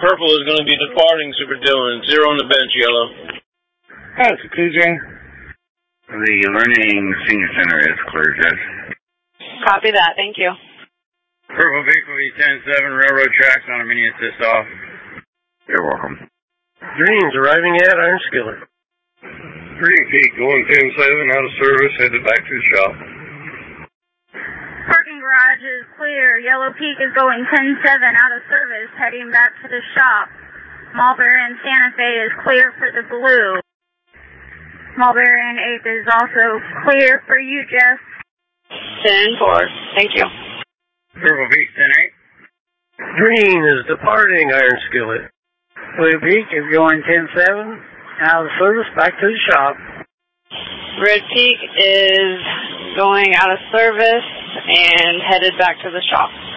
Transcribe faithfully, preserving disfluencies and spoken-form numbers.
Purple is going to be departing, Super Dylan. Zero on the bench, Yellow. Thank you, T J. The Learning Senior Center is clear, Judge. Copy that. Thank you. Purple vehicle V ten seven, railroad tracks on a mini assist off. You're welcome. Green's arriving at Iron Skillet. Green Peak going ten seven, out of service, headed back to the shop. Parking garage is clear. Yellow Peak is going ten seven, out of service, heading back to the shop. Mulberry and Santa Fe is clear for the blue. Mulberry and eighth is also clear for you, Jeff. ten four. Thank you. Purple Peak ten eight. Green is departing Iron Skillet. Blue Peak is going ten seven, out of service, back to the shop. Red Peak is going out of service and headed back to the shop.